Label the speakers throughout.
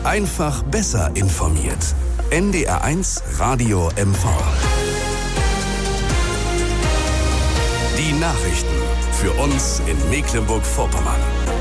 Speaker 1: Einfach besser informiert. NDR1 Radio MV. Die Nachrichten für uns in Mecklenburg-Vorpommern.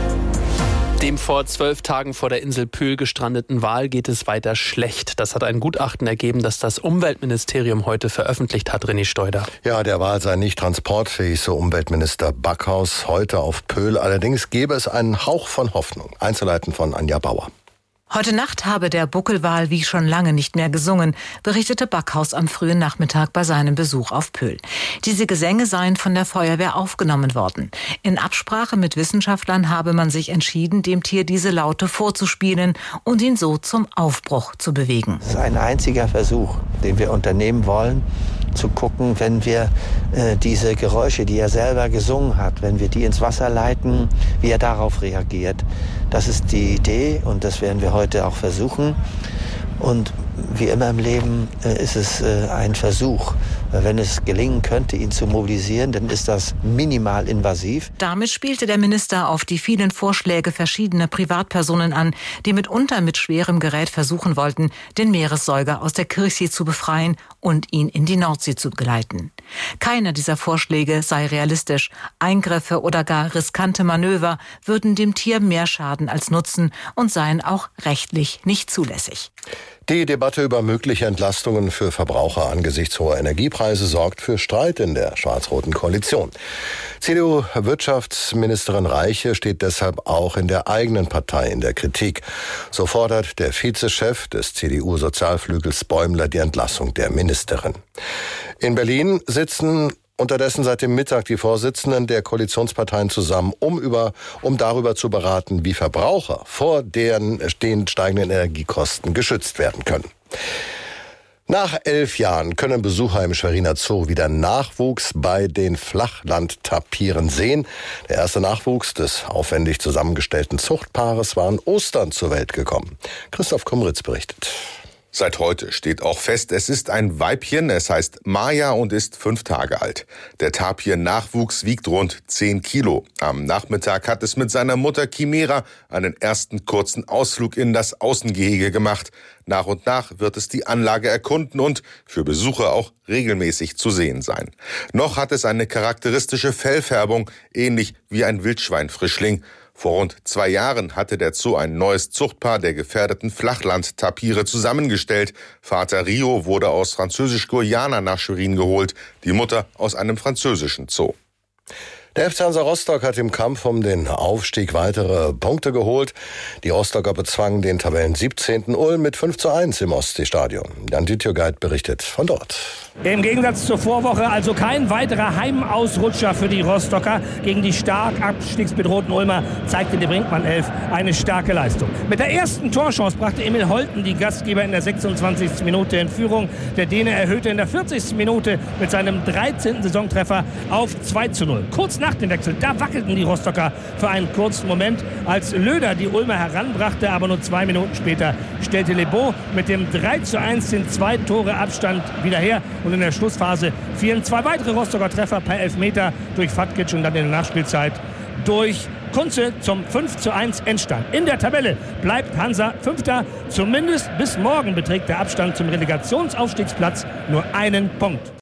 Speaker 2: Dem vor 12 Tagen vor der Insel Pöhl gestrandeten Wal geht es weiter schlecht. Das hat ein Gutachten ergeben, das das Umweltministerium heute veröffentlicht hat, René Steuder.
Speaker 3: Ja, der Wal sei nicht transportfähig, so Umweltminister Backhaus heute auf Pöhl. Allerdings gäbe es einen Hauch von Hoffnung. Einzelheiten von Anja Bauer.
Speaker 4: Heute Nacht habe der Buckelwal wie schon lange nicht mehr gesungen, berichtete Backhaus am frühen Nachmittag bei seinem Besuch auf Pöhl. Diese Gesänge seien von der Feuerwehr aufgenommen worden. In Absprache mit Wissenschaftlern habe man sich entschieden, dem Tier diese Laute vorzuspielen und ihn so zum Aufbruch zu bewegen.
Speaker 5: Es ist ein einziger Versuch, den wir unternehmen wollen, zu gucken, wenn wir diese Geräusche, die er selber gesungen hat, wenn wir die ins Wasser leiten, wie er darauf reagiert. Das ist die Idee und das werden wir heute auch versuchen. Und wie immer im Leben ist es ein Versuch. Wenn es gelingen könnte, ihn zu mobilisieren, dann ist das minimal invasiv.
Speaker 4: Damit spielte der Minister auf die vielen Vorschläge verschiedener Privatpersonen an, die mitunter mit schwerem Gerät versuchen wollten, den Meeressäuger aus der Kirchsee zu befreien und ihn in die Nordsee zu geleiten. Keiner dieser Vorschläge sei realistisch. Eingriffe oder gar riskante Manöver würden dem Tier mehr schaden als Nutzen und seien auch rechtlich nicht zulässig.
Speaker 3: Die Debatte über mögliche Entlastungen für Verbraucher angesichts hoher Energiepreise sorgt für Streit in der schwarz-roten Koalition. CDU-Wirtschaftsministerin Reiche steht deshalb auch in der eigenen Partei in der Kritik. So fordert der Vizechef des CDU-Sozialflügels Bäumler die Entlassung der Ministerin. In Berlin sitzen unterdessen seit dem Mittag die Vorsitzenden der Koalitionsparteien zusammen, um darüber zu beraten, wie Verbraucher vor den steigenden Energiekosten geschützt werden können. Nach 11 Jahren können Besucher im Schweriner Zoo wieder Nachwuchs bei den Flachlandtapiren sehen. Der erste Nachwuchs des aufwendig zusammengestellten Zuchtpaares war an Ostern zur Welt gekommen. Christoph Kumritz berichtet.
Speaker 6: Seit heute steht auch fest, es ist ein Weibchen, es heißt Maja und ist 5 Tage alt. Der Tapir-Nachwuchs wiegt rund 10 Kilo. Am Nachmittag hat es mit seiner Mutter Chimera einen ersten kurzen Ausflug in das Außengehege gemacht. Nach und nach wird es die Anlage erkunden und für Besucher auch regelmäßig zu sehen sein. Noch hat es eine charakteristische Fellfärbung, ähnlich wie ein Wildschweinfrischling. Vor rund 2 Jahren hatte der Zoo ein neues Zuchtpaar der gefährdeten Flachlandtapire zusammengestellt. Vater Rio wurde aus Französisch-Guyana nach Schwerin geholt, die Mutter aus einem französischen Zoo.
Speaker 3: Der FC Hansa Rostock hat im Kampf um den Aufstieg weitere Punkte geholt. Die Rostocker bezwangen den Tabellen 17. Ulm mit 5:1 im Ostseestadion. Jan Dietjogait berichtet von dort.
Speaker 7: Im Gegensatz zur Vorwoche also kein weiterer Heimausrutscher für die Rostocker. Gegen die stark abstiegsbedrohten Ulmer zeigte die Brinkmann 11 eine starke Leistung. Mit der ersten Torchance brachte Emil Holten die Gastgeber in der 26. Minute in Führung. Der Däne erhöhte in der 40. Minute mit seinem 13. Saisontreffer auf 2:0. Kurz nach dem Wechsel, da wackelten die Rostocker für einen kurzen Moment, als Löder die Ulmer heranbrachte, aber nur 2 Minuten später stellte Lebo mit dem 3:1 den 2 Tore Abstand wieder her und in der Schlussphase fielen 2 weitere Rostocker Treffer per Elfmeter durch Fatkic und dann in der Nachspielzeit durch Kunze zum 5:1 Endstand. In der Tabelle bleibt Hansa 5. Zumindest bis morgen beträgt der Abstand zum Relegationsaufstiegsplatz nur einen Punkt.